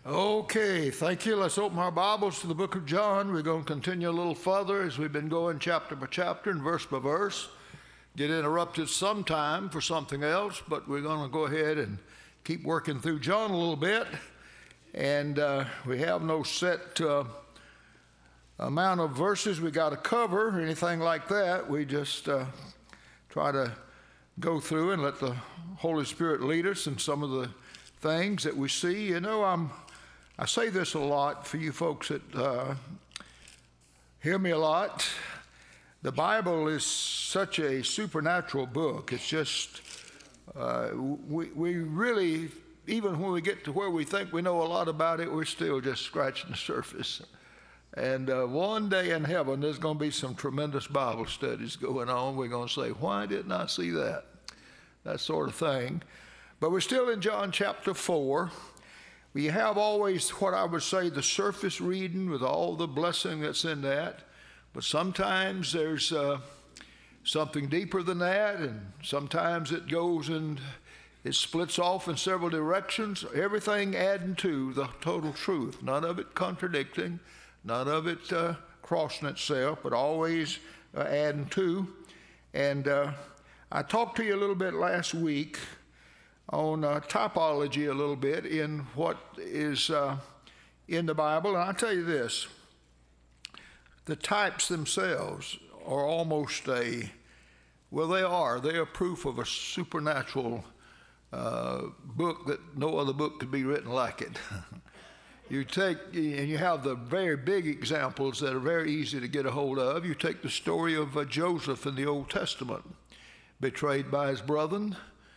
Okay, thank you. Let's open our Bibles to the book of John. We're going to continue a little further as we've been going chapter by chapter and verse by verse. Get interrupted sometime for something else, but we're going to go ahead and keep working through John a little bit. And we have no set amount of verses we got to cover or anything like that. We just try to go through and let the Holy Spirit lead us in some of the things that we see. You know, I say this a lot for you folks that hear me a lot. The Bible is such a supernatural book. It's just, we really, even when we get to where we think we know a lot about it, we're still just scratching the surface. And one day in heaven, there's going to be some tremendous Bible studies going on. We're going to say, why didn't I see that? That sort of thing. But we're still in John chapter 4. We have always what I would say the surface reading with all the blessing that's in that. But sometimes there's something deeper than that, and sometimes it goes and it splits off in several directions, everything adding to the total truth. None of it contradicting, none of it crossing itself, but always adding to. And I talked to you a little bit last week on typology a little bit in what is in the Bible. And I'll tell you this, the types themselves are almost they are proof of a supernatural book that no other book could be written like it. You take, and you have the very big examples that are very easy to get a hold of. You take the story of Joseph in the Old Testament, betrayed by his brethren.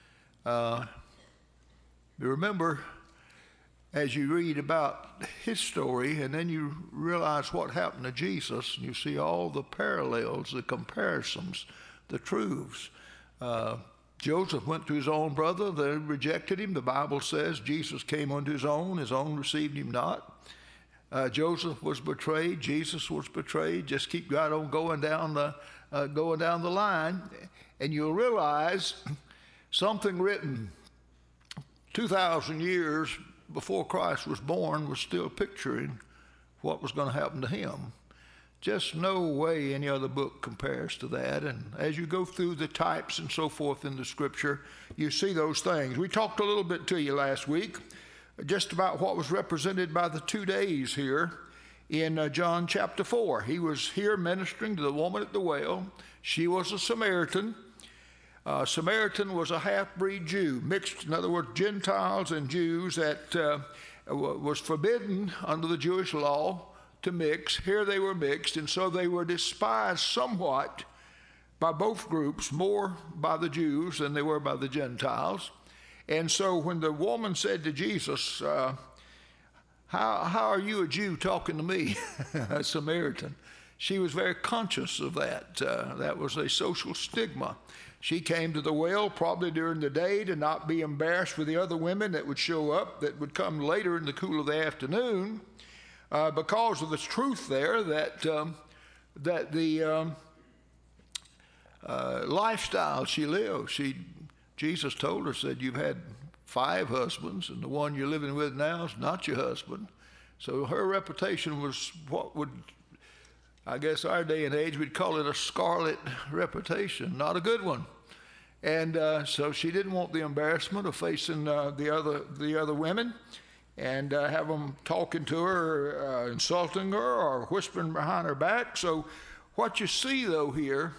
You remember, as you read about his story, and then you realize what happened to Jesus, and you see all the parallels, the comparisons, the truths. Joseph went to his own brother. They rejected him. The Bible says Jesus came unto his own received him not. Joseph was betrayed. Jesus was betrayed. Just keep right on going down the line, and you'll realize something written 2,000 years before Christ was born was still picturing what was going to happen to him. Just no way any other book compares to that. And as you go through the types and so forth in the Scripture, you see those things. We talked a little bit to you last week just about what was represented by the 2 days here in John chapter 4. He was here ministering to the woman at the well. She was a Samaritan. Samaritan was a half-breed Jew, mixed, in other words, Gentiles and Jews that was forbidden under the Jewish law to mix. Here they were mixed, and so they were despised somewhat by both groups, more by the Jews than they were by the Gentiles. And so when the woman said to Jesus, how are you a Jew talking to me, a Samaritan? She was very conscious of that. That was a social stigma. She came to the well probably during the day to not be embarrassed with the other women that would show up, that would come later in the cool of the afternoon, because of the truth there that the lifestyle she lived. Jesus told her, said, you've had 5 husbands, and the one you're living with now is not your husband. So her reputation was what would, I guess our day and age, we'd call it a scarlet reputation, not a good one. And so she didn't want the embarrassment of facing the other women and have them talking to her, insulting her, or whispering behind her back. So what you see, though, here,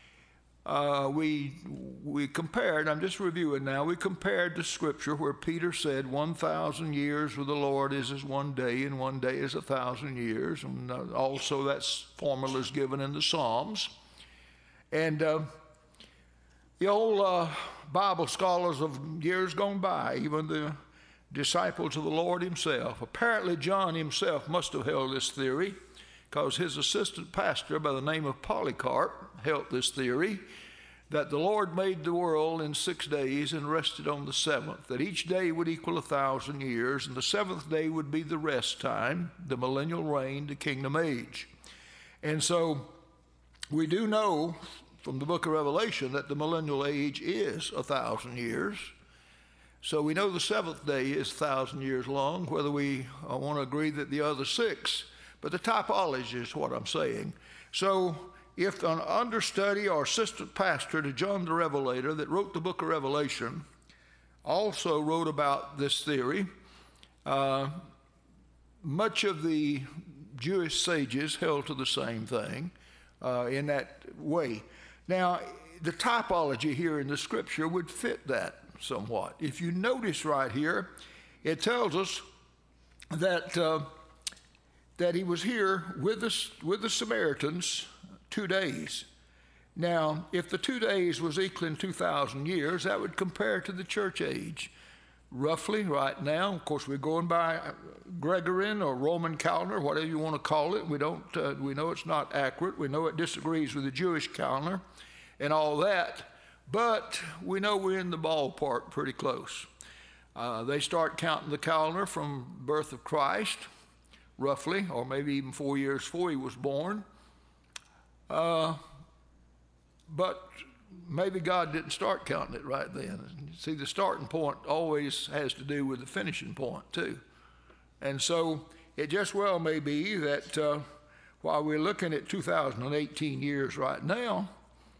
we compared, I'm just reviewing now, we compared the Scripture where Peter said 1,000 years with the Lord is as one day, and one day is 1,000 years. And also that formula is given in the Psalms. And the old Bible scholars of years gone by, even the disciples of the Lord himself, apparently John himself must have held this theory, because his assistant pastor by the name of Polycarp held this theory, that the Lord made the world in 6 days and rested on the seventh, that each day would equal 1,000 years, and the seventh day would be the rest time, the millennial reign, the kingdom age. And so we do know from the book of Revelation that the millennial age is 1,000 years. So we know the seventh day is 1,000 years long, whether we want to agree that the other 6. But the typology is what I'm saying. So if an understudy or assistant pastor to John the Revelator that wrote the book of Revelation also wrote about this theory, much of the Jewish sages held to the same thing in that way. Now, the typology here in the scripture would fit that somewhat. If you notice right here, it tells us that that he was here with the Samaritans 2 days. Now, if the 2 days was equaling 2,000 years, that would compare to the church age. Roughly right now, of course, we're going by Gregorian or Roman calendar, whatever you want to call it. We know it's not accurate. We know it disagrees with the Jewish calendar and all that, but we know we're in the ballpark pretty close. They start counting the calendar from birth of Christ, roughly, or maybe even 4 years before he was born. But maybe God didn't start counting it right then. See, the starting point always has to do with the finishing point, too. And so it just well may be that while we're looking at 2018 years right now,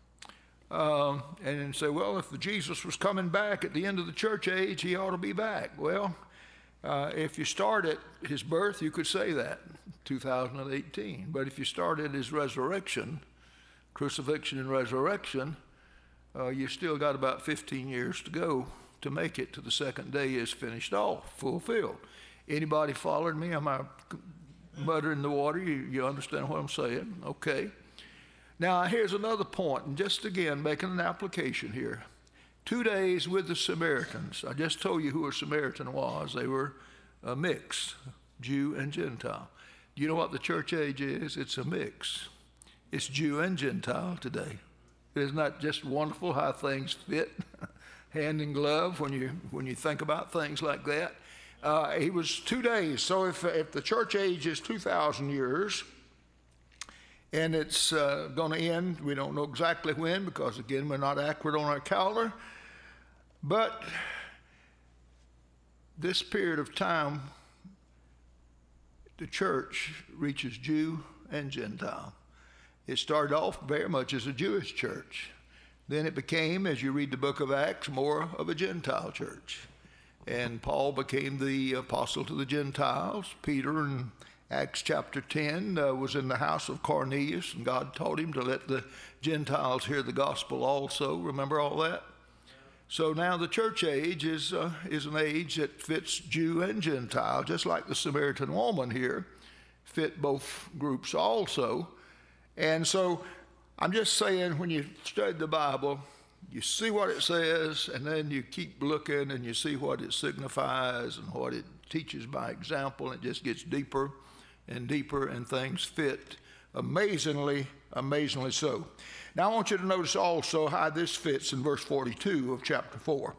and say, well, if Jesus was coming back at the end of the church age, he ought to be back. Well, if you start at his birth, you could say that, 2018. But if you start at his resurrection, crucifixion and resurrection, you still got about 15 years to go to make it to the second day is finished off, fulfilled. Anybody following me? Am I muttering the water? You understand what I'm saying? Okay. Now, here's another point, and just again, making an application here. 2 days with the Samaritans. I just told you who a Samaritan was. They were a mix, Jew and Gentile. Do you know what the church age is? It's a mix. It's Jew and Gentile today. Isn't that just wonderful how things fit hand in glove when you think about things like that? He was 2 days. So if the church age is 2,000 years, and it's going to end, we don't know exactly when, because again, we're not accurate on our calendar. But this period of time, the church reaches Jew and Gentile. It started off very much as a Jewish church. Then it became, as you read the book of Acts, more of a Gentile church. And Paul became the apostle to the Gentiles. Peter in Acts chapter 10 was in the house of Cornelius, and God taught him to let the Gentiles hear the gospel also. Remember all that? So now the church age is an age that fits Jew and Gentile, just like the Samaritan woman here fit both groups also. And so I'm just saying, when you study the Bible, you see what it says, and then you keep looking and you see what it signifies and what it teaches by example. It just gets deeper and deeper, and things fit amazingly so. Now I want you to notice also how this fits in verse 42 of chapter 4.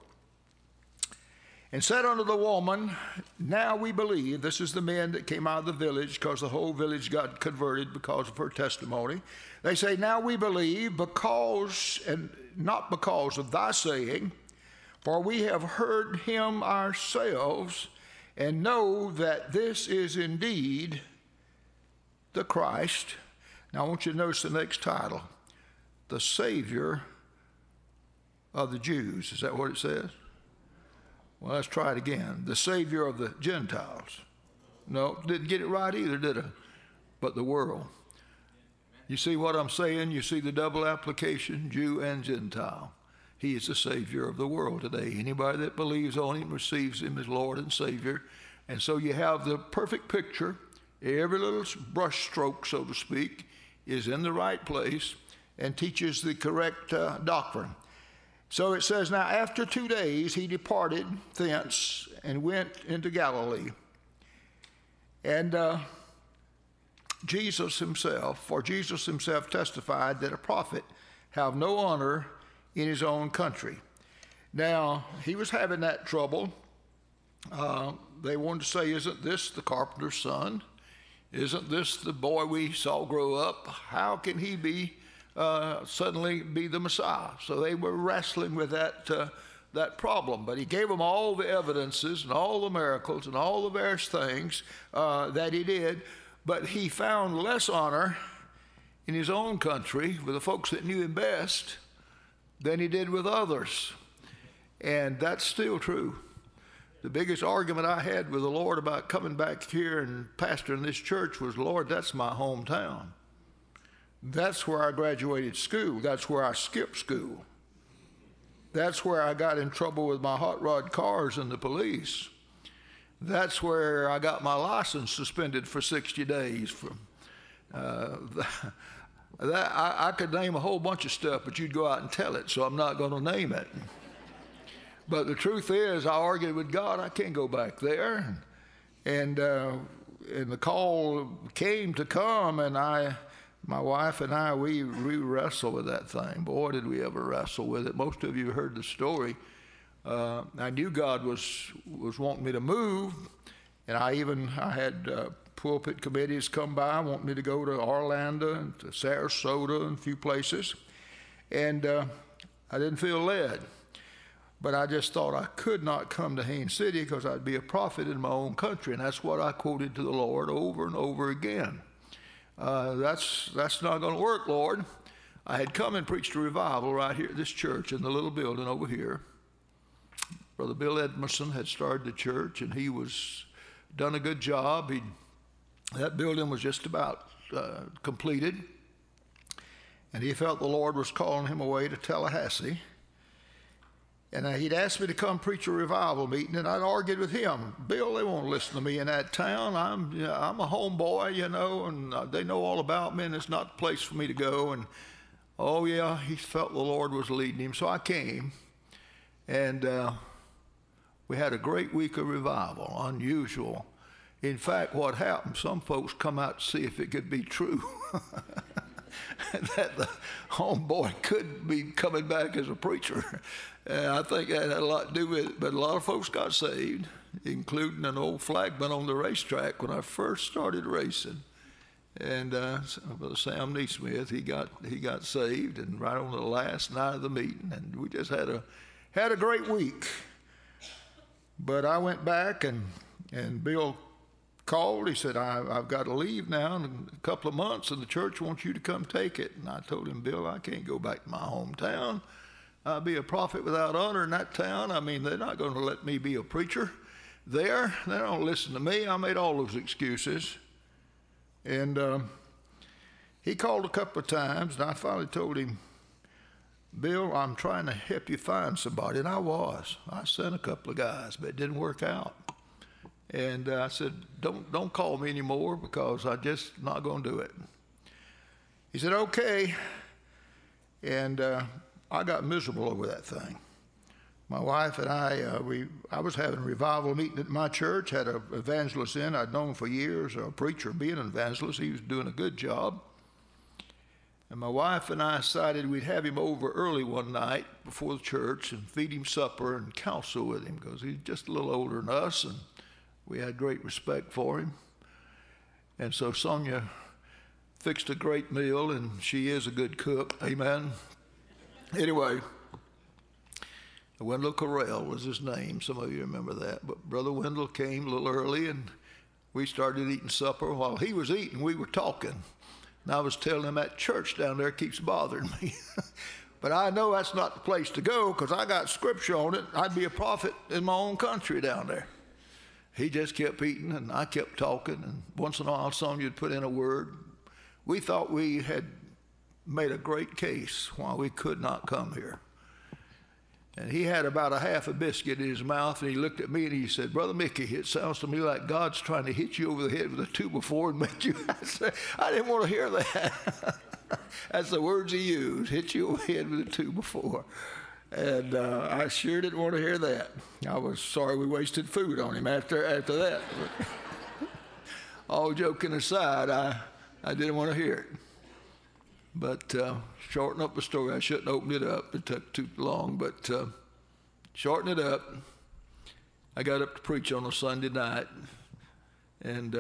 And said unto the woman, now we believe. This is the men that came out of the village, because the whole village got converted because of her testimony. They say, now we believe, because, and not because of thy saying, for we have heard him ourselves, and know that this is indeed the Christ. Now I want you to notice the next title, the Savior of the Jews. Is that what it says? Well, let's try it again. The Savior of the Gentiles. No, didn't get it right either, did I? But the world. You see what I'm saying? You see the double application, Jew and Gentile. He is the Savior of the world today. Anybody that believes on him receives him as Lord and Savior. And so you have the perfect picture. Every little brush stroke, so to speak, is in the right place and teaches the correct doctrine. So it says, now after 2 days he departed thence and went into Galilee. And Jesus himself testified that a prophet have no honor in his own country. Now, he was having that trouble. They wanted to say, isn't this the carpenter's son? Isn't this the boy we saw grow up? How can he be suddenly be the Messiah? So they were wrestling with that that problem. But he gave them all the evidences and all the miracles and all the various things that he did. But he found less honor in his own country with the folks that knew him best than he did with others. And that's still true. The biggest argument I had with the Lord about coming back here and pastoring this church was, Lord, that's my hometown. That's where I graduated school. That's where I skipped school. That's where I got in trouble with my hot rod cars and the police. That's where I got my license suspended for 60 days. I could name a whole bunch of stuff, but you'd go out and tell it, so I'm not going to name it. But the truth is, I argued with God, I can't go back there. And the call came to come, and my wife and I, we wrestled with that thing. Boy, did we ever wrestle with it. Most of you heard the story. I knew God was wanting me to move, and I had pulpit committees come by, wanting me to go to Orlando and to Sarasota and a few places. And I didn't feel led. But I just thought I could not come to Haines City because I'd be a prophet in my own country. And that's what I quoted to the Lord over and over again. That's not going to work, Lord. I had come and preached a revival right here at this church in the little building over here. Brother Bill Edmondson had started the church, and he was done a good job. That building was just about completed. And he felt the Lord was calling him away to Tallahassee. And he'd asked me to come preach a revival meeting, and I'd argued with him. Bill, they won't listen to me in that town. I'm a homeboy, and they know all about me, and it's not the place for me to go. And, oh, yeah, he felt the Lord was leading him. So I came, and we had a great week of revival, unusual. In fact, what happened, some folks come out to see if it could be true. That the homeboy could be coming back as a preacher. I think that had a lot to do with it, but a lot of folks got saved, including an old flagman on the racetrack when I first started racing. And Sam Neesmith, he got saved, and right on the last night of the meeting, and we just had a great week. But I went back, and Bill called. He said, I've got to leave now in a couple of months, and the church wants you to come take it. And I told him, Bill, I can't go back to my hometown. I'll be a prophet without honor in that town. I mean, they're not going to let me be a preacher there. They don't listen to me. I made all those excuses. And he called a couple of times, and I finally told him, Bill, I'm trying to help you find somebody. And I was. I sent a couple of guys, but it didn't work out. And I said, don't call me anymore because I'm just not going to do it. He said, okay. And I got miserable over that thing. My wife and I was having a revival meeting at my church, had an evangelist in I'd known for years, a preacher being an evangelist. He was doing a good job. And my wife and I decided we'd have him over early one night before the church and feed him supper and counsel with him because he's just a little older than us, and we had great respect for him. And so Sonia fixed a great meal, and she is a good cook. Amen. Anyway, Wendell Correll was his name. Some of you remember that. But Brother Wendell came a little early, and we started eating supper. While he was eating, we were talking. And I was telling him that church down there keeps bothering me. But I know that's not the place to go because I got scripture on it. I'd be a prophet in my own country down there. He just kept eating, and I kept talking, and once in a while Sonia would put in a word. We thought we had made a great case why we could not come here. And he had about a half a biscuit in his mouth, and he looked at me and he said, Brother Mickey, it sounds to me like God's trying to hit you over the head with a 2x4 and make you. I didn't want to hear that. That's the words he used, hit you over the head with a 2x4. And I sure didn't want to hear that. I was sorry we wasted food on him after that. All joking aside, I didn't want to hear it. But shorten up the story. I shouldn't open it up. It took too long. But shorten it up. I got up to preach on a Sunday night, and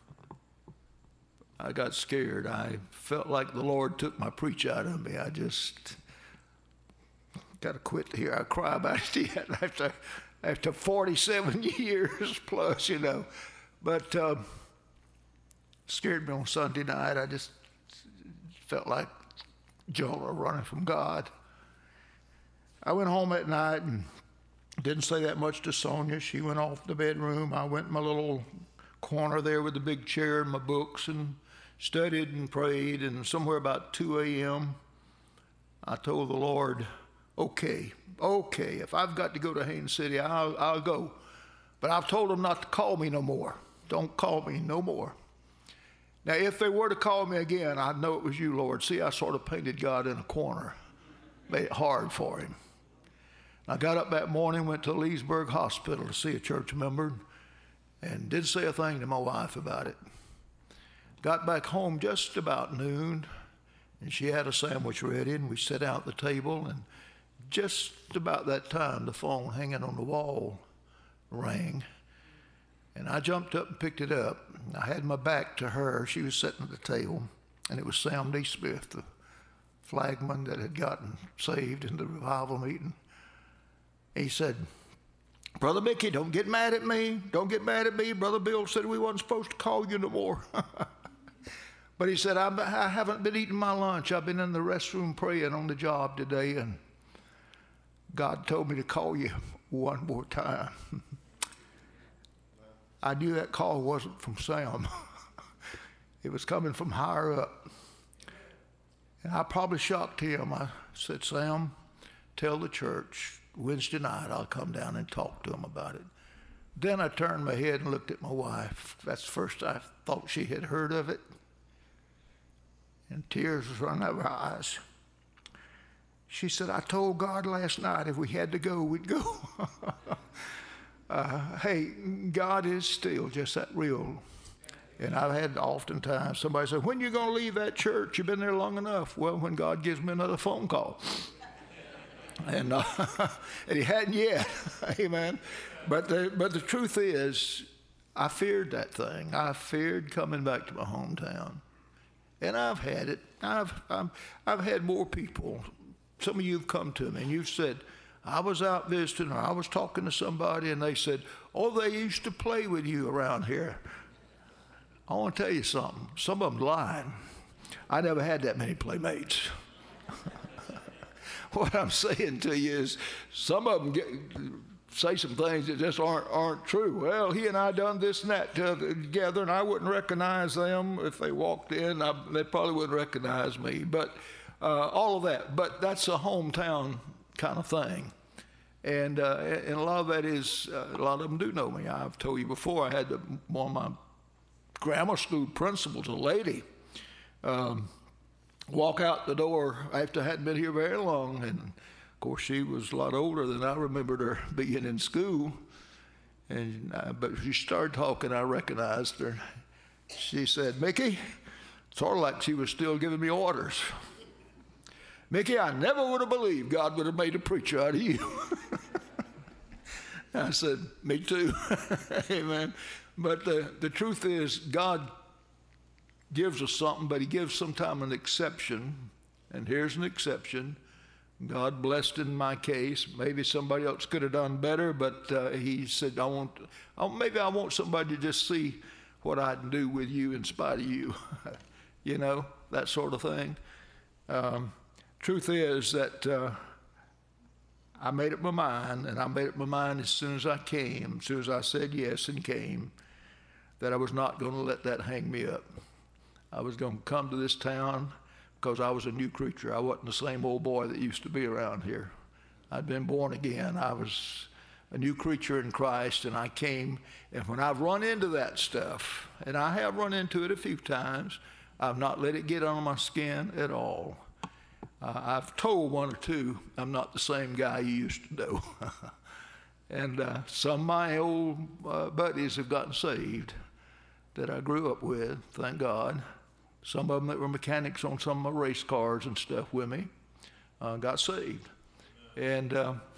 I got scared. I felt like the Lord took my preach out of me. I just Got to quit here. I cry about it yet after 47 years plus, you know. But scared me on Sunday night. I just felt like Jonah running from God. I went home at night and didn't say that much to Sonia. She went off to the bedroom. I went in my little corner there with the big chair and my books and studied and prayed. And somewhere about 2 a.m., I told the Lord, okay, if I've got to go to Haines City, I'll go. But I've told them not to call me no more. Don't call me no more. Now, if they were to call me again, I'd know it was you, Lord. See, I sort of painted God in a corner, made it hard for him. I got up that morning, went to Leesburg Hospital to see a church member, and didn't say a thing to my wife about it. Got back home just about noon, and she had a sandwich ready, and we sat out at the table, and just about that time, the phone hanging on the wall rang, and I jumped up and picked it up. I had my back to her. She was sitting at the table, and it was Sam D. Smith, the flagman that had gotten saved in the revival meeting. He said, Brother Mickey, don't get mad at me. Don't get mad at me. Brother Bill said we wasn't supposed to call you no more. But he said, I haven't been eating my lunch. I've been in the restroom praying on the job today, and God told me to call you one more time. I knew that call wasn't from Sam. It was coming from higher up. And I probably shocked him. I said, Sam, tell the church Wednesday night I'll come down and talk to them about it. Then I turned my head and looked at my wife. That's the first I thought she had heard of it. And tears was running out of her eyes. She said, I told God last night if we had to go, we'd go. Hey, God is still just that real. And I've had oftentimes somebody say, when you going to leave that church? You've been there long enough. Well, when God gives me another phone call. And he hadn't yet. Amen. But the truth is, I feared that thing. I feared coming back to my hometown. And I've had it. I've had more people. Some of you have come to me and you've said, I was out visiting or I was talking to somebody and they said, oh, they used to play with you around here. I want to tell you something. Some of them lying. I never had that many playmates. What I'm saying to you is some of them say some things that just aren't true. Well, he and I done this and that together, and I wouldn't recognize them if they walked in. They probably wouldn't recognize me. But all of that. But that's a hometown kind of thing. And a lot of that is, a lot of them do know me. I've told you before, I had one of my grammar school principals, a lady, walk out the door after I hadn't been here very long. And, of course, she was a lot older than I remembered her being in school. But she started talking, I recognized her. She said, Mickey, sort of like she was still giving me orders. Mickey, I never would have believed God would have made a preacher out of you. I said, me too. Amen. But the truth is, God gives us something, but he gives sometimes an exception. And here's an exception. God blessed in my case. Maybe somebody else could have done better, but he said, maybe I want somebody to just see what I can do with you in spite of you. You know, that sort of thing. Truth is that I made up my mind, and I made up my mind as soon as I came, as soon as I said yes and came, that I was not going to let that hang me up. I was going to come to this town because I was a new creature. I wasn't the same old boy that used to be around here. I'd been born again. I was a new creature in Christ, and I came, and when I've run into that stuff, and I have run into it a few times, I've not let it get on my skin at all. I've told one or two, I'm not the same guy you used to know. And some of my old buddies have gotten saved that I grew up with, thank God. Some of them that were mechanics on some of my race cars and stuff with me got saved. And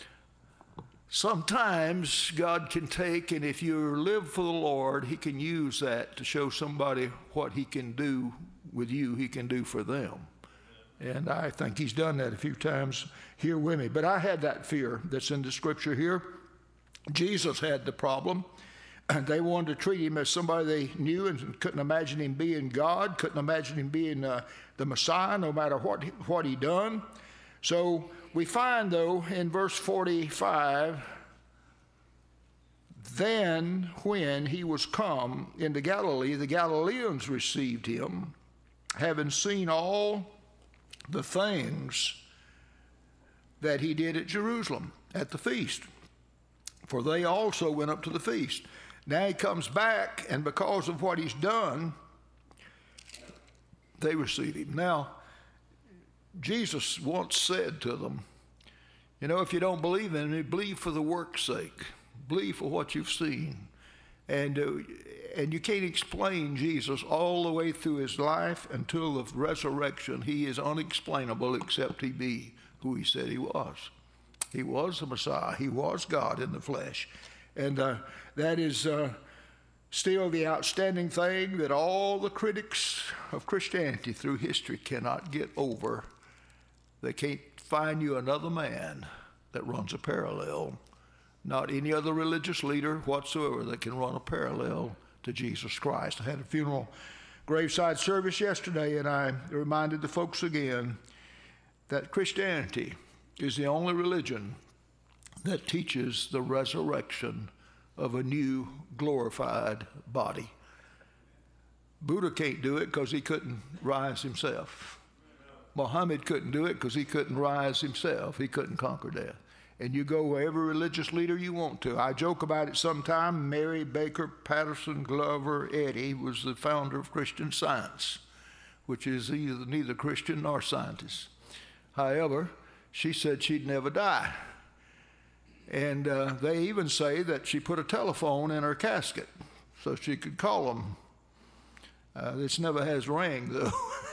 sometimes God can take, and if you live for the Lord, he can use that to show somebody what he can do with you, he can do for them. And I think he's done that a few times here with me. But I had that fear that's in the scripture here. Jesus had the problem. And they wanted to treat him as somebody they knew and couldn't imagine him being God, couldn't imagine him being the Messiah, no matter what he done. So we find, though, in verse 45, then when he was come into Galilee, the Galileans received him, having seen all the things that he did at Jerusalem at the feast. For they also went up to the feast. Now he comes back, and because of what he's done, they receive him. Now, Jesus once said to them, you know, if you don't believe in me, believe for the work's sake. Believe for what you've seen. And you can't explain Jesus all the way through his life until the resurrection. He is unexplainable except he be who he said he was. He was the Messiah. He was God in the flesh. And that is still the outstanding thing that all the critics of Christianity through history cannot get over. They can't find you another man that runs a parallel. Not any other religious leader whatsoever that can run a parallel to Jesus Christ. I had a funeral graveside service yesterday, and I reminded the folks again that Christianity is the only religion that teaches the resurrection of a new glorified body. Buddha can't do it because he couldn't rise himself. Muhammad couldn't do it because he couldn't rise himself. He couldn't conquer death. And you go where every religious leader you want to. I joke about it sometime. Mary Baker Patterson Glover Eddy was the founder of Christian Science, which is neither Christian nor scientist. However, she said she'd never die. And they even say that she put a telephone in her casket so she could call them. This never has rang, though.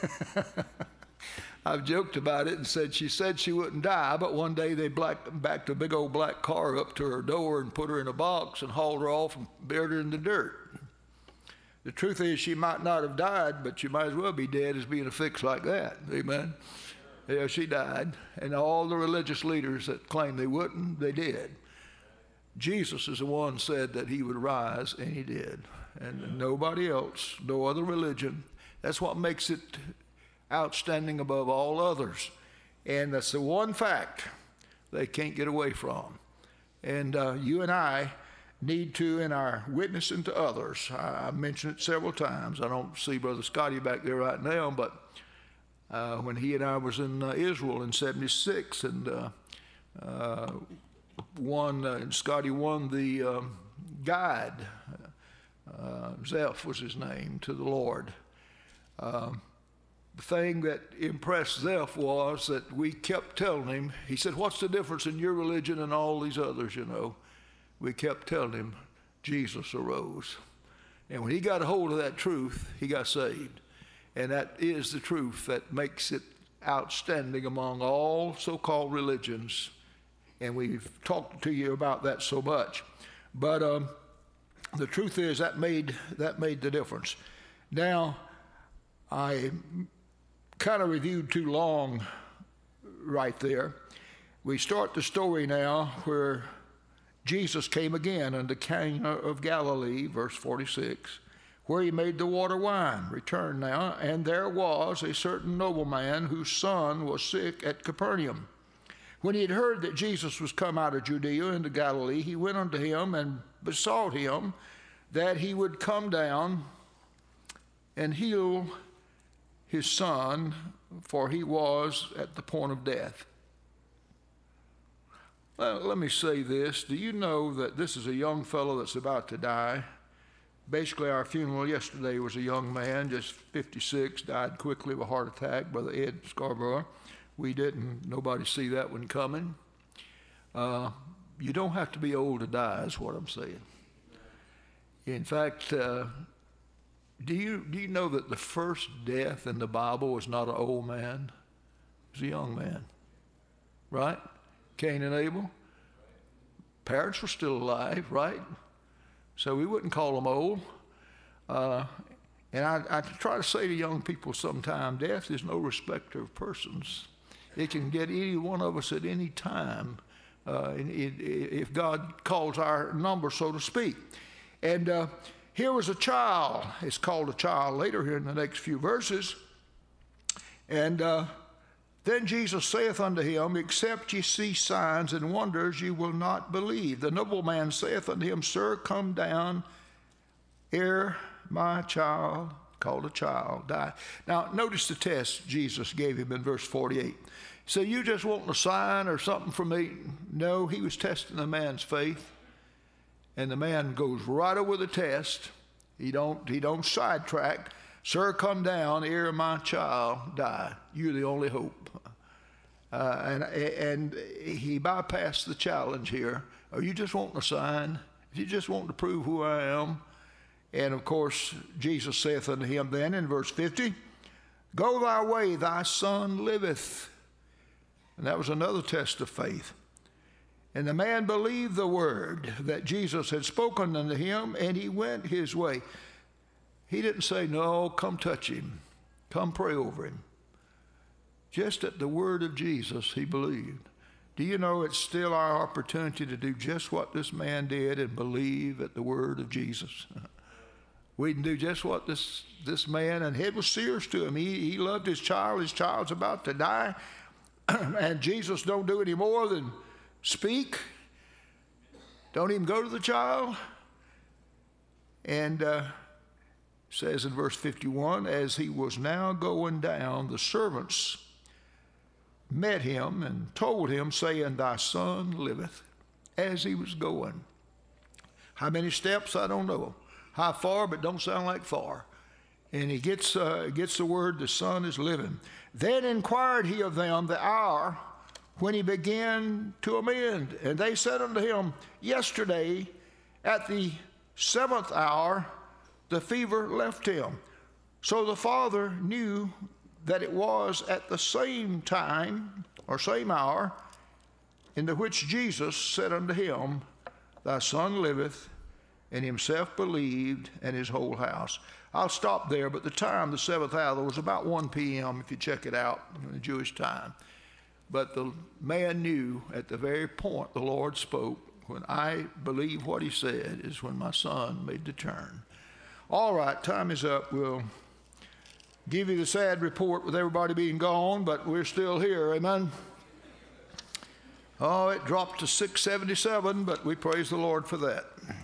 I've joked about it and said she wouldn't die, but one day they backed a big old black car up to her door and put her in a box and hauled her off and buried her in the dirt. The truth is she might not have died, but she might as well be dead as being affixed like that. Amen? Yeah, she died, and all the religious leaders that claimed they wouldn't, they did. Jesus is the one who said that he would rise, and he did. And nobody else, no other religion. That's what makes it outstanding above all others. And that's the one fact they can't get away from. And you and I need to, in our witnessing to others, I mentioned it several times. I don't see Brother Scotty back there right now, but when he and I was in Israel in 76, and Scotty won the guide. Zeph was his name, to the Lord. The thing that impressed Zeph was that we kept telling him, he said, what's the difference in your religion and all these others, you know? We kept telling him, Jesus arose. And when he got a hold of that truth, he got saved. And that is the truth that makes it outstanding among all so-called religions. And we've talked to you about that so much. But the truth is that made the difference. Now, I kind of reviewed too long right there. We start the story now where Jesus came again unto Cana of Galilee, verse 46, where he made the water wine. Return now, and there was a certain nobleman whose son was sick at Capernaum. When he had heard that Jesus was come out of Judea into Galilee, he went unto him and besought him that he would come down and heal his son, for he was at the point of death. Well, let me say this. Do you know that this is a young fellow that's about to die? Basically, our funeral yesterday was a young man, just 56, died quickly of a heart attack, Brother Ed Scarborough. We didn't, nobody see that one coming. You don't have to be old to die, is what I'm saying. In fact, do you know that the first death in the Bible was not an old man? It was a young man, right? Cain and Abel. Parents were still alive, right? So we wouldn't call them old. And I try to say to young people sometime, death is no respecter of persons. It can get any one of us at any time if God calls our number, so to speak. And here was a child. It's called a child later here in the next few verses. And then Jesus saith unto him, except ye see signs and wonders, ye will not believe. The nobleman saith unto him, Sir, come down ere my child, called a child, die. Now, notice the test Jesus gave him in verse 48. So you just want a sign or something from me? No, he was testing the man's faith. And the man goes right over the test. He don't sidetrack. Sir, come down ere my child die. You're the only hope. And he bypassed the challenge here. Are you just wanting a sign? If you just want to prove who I am? And of course, Jesus saith unto him then in verse 50, Go thy way, thy son liveth. And that was another test of faith. And the man believed the word that Jesus had spoken unto him, and he went his way. He didn't say, no, come touch him. Come pray over him. Just at the word of Jesus, he believed. Do you know it's still our opportunity to do just what this man did and believe at the word of Jesus? We can do just what this man, and it was serious to him. He loved his child. His child's about to die. And Jesus don't do any more than speak. Don't even go to the child. And says in verse 51, as he was now going down, the servants met him and told him, saying, Thy son liveth, as he was going. How many steps? I don't know. How far? But don't sound like far. And he gets the word, the son is living. Then inquired he of them the hour when he began to amend. And they said unto him, Yesterday at the 7th hour the fever left him. So the father knew that it was at the same time, or same hour, in the which Jesus said unto him, Thy son liveth, and himself believed, and his whole house. I'll stop there, but the time, the 7th hour, was about 1 p.m., if you check it out, in the Jewish time. But the man knew at the very point the Lord spoke, when I believe what he said, is when my son made the turn. All right, time is up. We'll give you the sad report with everybody being gone, but we're still here, amen? Oh, it dropped to 677, but we praise the Lord for that.